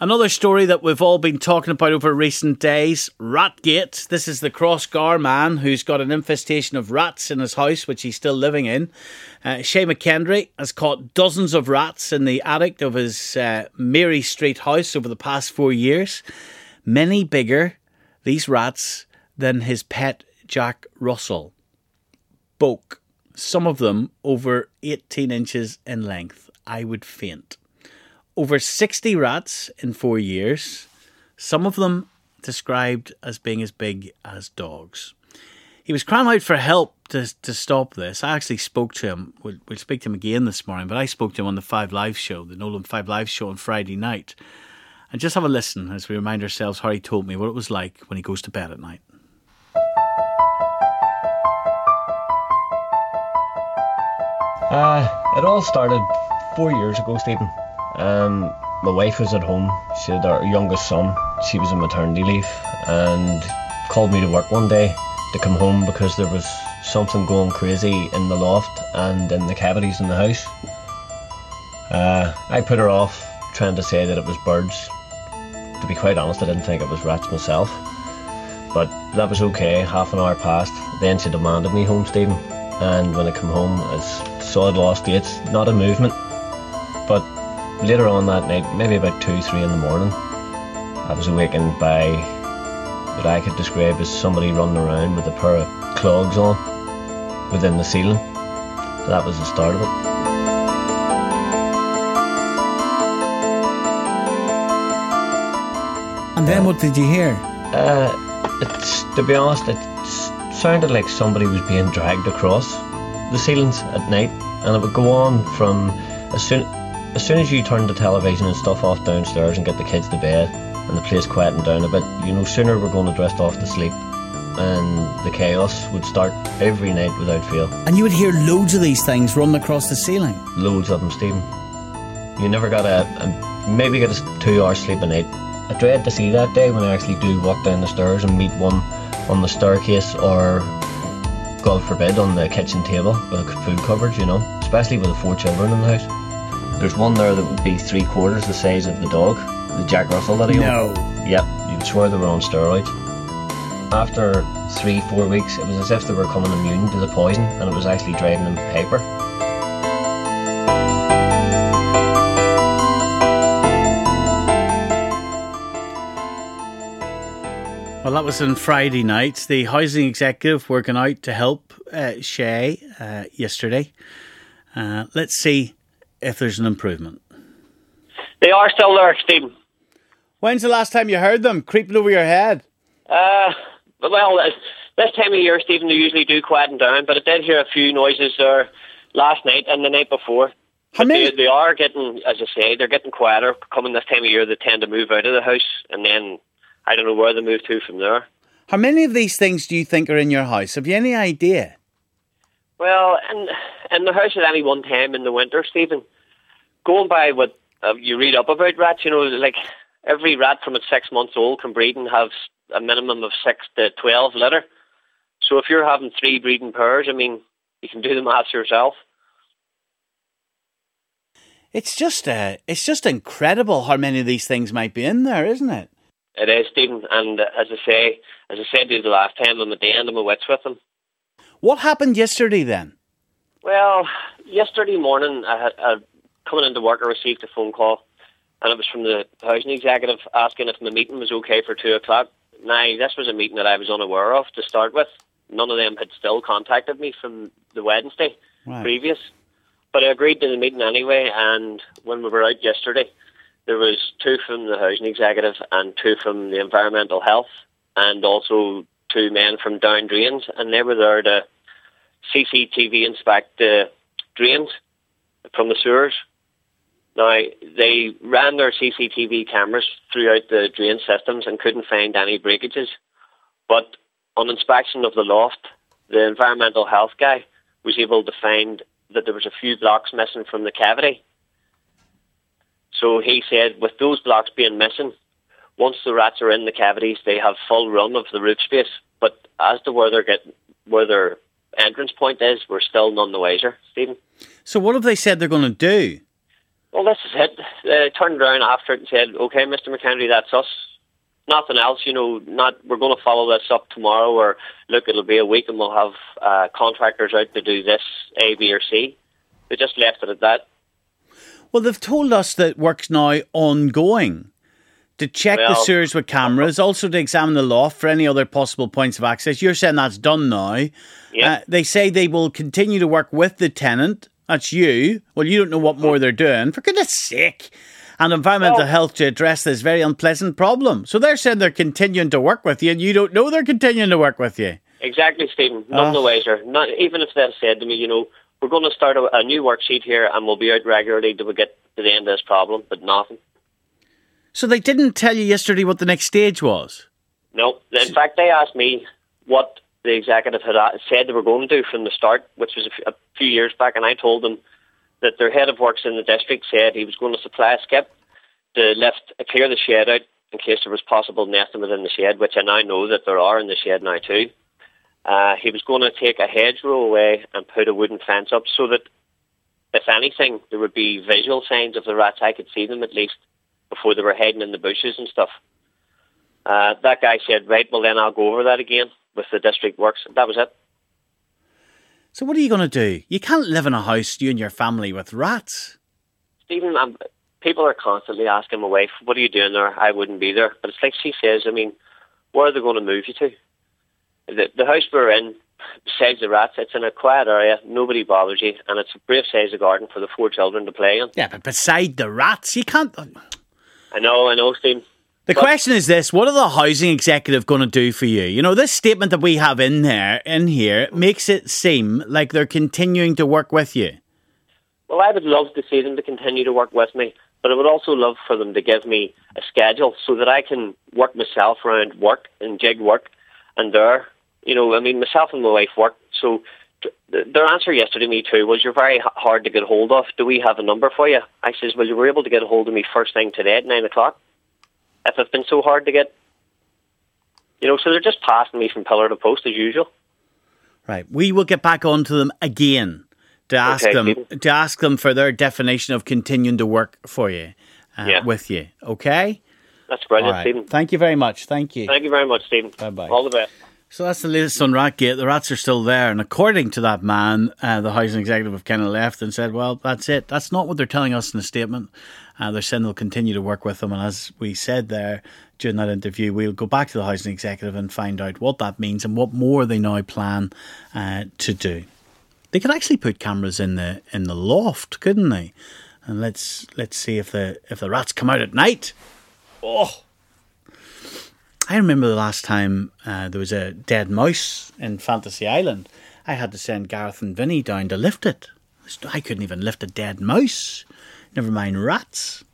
Another story that we've all been talking about over recent days, Ratgate. This is the Crossgar man who's got an infestation of rats in his house, which he's still living in. Shay McKendry has caught dozens of rats in the attic of his Mary Street house over the past 4 years. Many bigger, these rats, than his pet Jack Russell. Bulk. Some of them over 18 inches in length. I would faint. Over 60 rats in 4 years, some of them described as being as big as dogs. He was crying out for help to stop this. I actually spoke to him. We'll speak to him again this morning, but I spoke to him on the 5 Live show, the Nolan 5 Live show on Friday night. And just have a listen as we remind ourselves how he told me what it was like when he goes to bed at night. It all started 4 years ago, Stephen. My wife was at home. She had our youngest son. She was on maternity leave and called me to work one day to come home because there was something going crazy in the loft and in the cavities in the house. I put her off, trying to say that it was birds. To be quite honest, I didn't think it was rats myself. But that was okay. Half an hour passed. Then she demanded me home, Stephen. And when I come home, I saw I'd lost dates. Not a movement. But later on that night, maybe about 2-3 in the morning, I was awakened by what I could describe as somebody running around with a pair of clogs on within the ceiling. So that was the start of it. And then what did you hear? To be honest, it sounded like somebody was being dragged across the ceilings at night, and it would go on from as soon as you turn the television and stuff off downstairs and get the kids to bed and the place quieting down a bit, sooner we're going to drift off to sleep, and the chaos would start every night without fail. And you would hear loads of these things running across the ceiling? Loads of them, Stephen. You never got maybe get a 2 hours sleep a night. I dread to see that day when I actually do walk down the stairs and meet one on the staircase or, God forbid, on the kitchen table with a food cupboard, especially with the 4 children in the house. There's one there that would be 3/4 the size of the dog, the Jack Russell that he owned. No. Yep, you'd swear they were on steroids. After 3-4 weeks, it was as if they were becoming immune to the poison, and it was actually driving them hyper. Well, that was on Friday night. The housing executive working out to help Shay yesterday. Let's see if there's an improvement. They are still there, Stephen. When's the last time you heard them creeping over your head? Well, this time of year, Stephen, they usually do quieten down, but I did hear a few noises there last night and the night before. They are getting, as I say, they're getting quieter. Coming this time of year, they tend to move out of the house, and then I don't know where they move to from there. How many of these things do you think are in your house? Have you any idea? Well, in the house at any one time in the winter, Stephen, going by what you read up about rats, like every rat from its 6 months old can breed and have a minimum of 6 to 12 litter. So if you're having 3 breeding pairs, you can do the maths yourself. It's just incredible how many of these things might be in there, isn't it? It is, Stephen, and as I said to you the last time, I'm at the end of my wits with them. What happened yesterday then? Well, yesterday morning, coming into work, I received a phone call, and it was from the housing executive asking if my meeting was okay for 2 o'clock. Now, this was a meeting that I was unaware of to start with. None of them had still contacted me from the Wednesday previous, but I agreed to the meeting anyway, and when we were out yesterday, there was 2 from the housing executive and 2 from the environmental health, and also 2 men from Down Drains, and they were there to CCTV inspect the drains from the sewers. Now, they ran their CCTV cameras throughout the drain systems and couldn't find any breakages. But on inspection of the loft, the environmental health guy was able to find that there was a few blocks missing from the cavity. So he said, with those blocks being missing, once the rats are in the cavities, they have full run of the roof space. But as to where their entrance point is, we're still none the wiser, Stephen. So what have they said they're going to do? Well, this is it. They turned around after it and said, "Okay, Mr. McHenry, that's us. Nothing else. We're going to follow this up tomorrow, or look, it'll be a week and we'll have contractors out to do this, A, B, or C." They just left it at that. Well, they've told us that work's now ongoing to check the sewers with cameras, also to examine the loft for any other possible points of access. You're saying that's done now. Yeah. They say they will continue to work with the tenant. That's you. Well, you don't know what more they're doing. For goodness sake. And environmental health to address this very unpleasant problem. So they're saying they're continuing to work with you, and you don't know they're continuing to work with you. Exactly, Stephen. None the wiser. Not even if they said to me, we're going to start a new worksheet here and we'll be out regularly till we get to the end of this problem, but nothing. So they didn't tell you yesterday what the next stage was? No. In fact, they asked me what the executive had said they were going to do from the start, which was a few years back, and I told them that their head of works in the district said he was going to supply a skip to clear the shed out in case there was possible nesting within the shed, which I now know that there are in the shed now too. He was going to take a hedgerow away and put a wooden fence up so that, if anything, there would be visual signs of the rats. I could see them at least before they were hiding in the bushes and stuff. That guy said, right, well then I'll go over that again with the district works. That was it. So what are you going to do? You can't live in a house, you and your family, with rats. Stephen, people are constantly asking my wife, what are you doing there? I wouldn't be there. But it's like she says, where are they going to move you to? The house we're in, besides the rats, it's in a quiet area, nobody bothers you, and it's a brave size of garden for the 4 children to play in. Yeah, but beside the rats, you can't... I know, Stephen. The question is this: what are the housing executive going to do for you? This statement that we have in here, makes it seem like they're continuing to work with you. Well, I would love to see them to continue to work with me, but I would also love for them to give me a schedule so that I can work myself around work and jig work. And myself and my wife work. So their answer yesterday to me too was, "You're very hard to get hold of. Do we have a number for you?" I says, "Well, you were able to get a hold of me first thing today at 9 o'clock. If it's been so hard to get." So they're just passing me from pillar to post as usual. Right. We will get back onto them again to ask them for their definition of continuing to work for you, with you. Okay? That's brilliant, right. Stephen. Thank you very much. Thank you. Thank you very much, Stephen. Bye-bye. All the best. So that's the latest on Ratgate. The rats are still there. And according to that man, the housing executive have kind of left and said, well, that's it. That's not what they're telling us in the statement. They're saying they'll continue to work with them. And as we said there during that interview, we'll go back to the housing executive and find out what that means and what more they now plan to do. They could actually put cameras in the loft, couldn't they? And let's see if the rats come out at night. Oh, I remember the last time there was a dead mouse in Fantasy Island. I had to send Gareth and Vinny down to lift it. I couldn't even lift a dead mouse, never mind rats.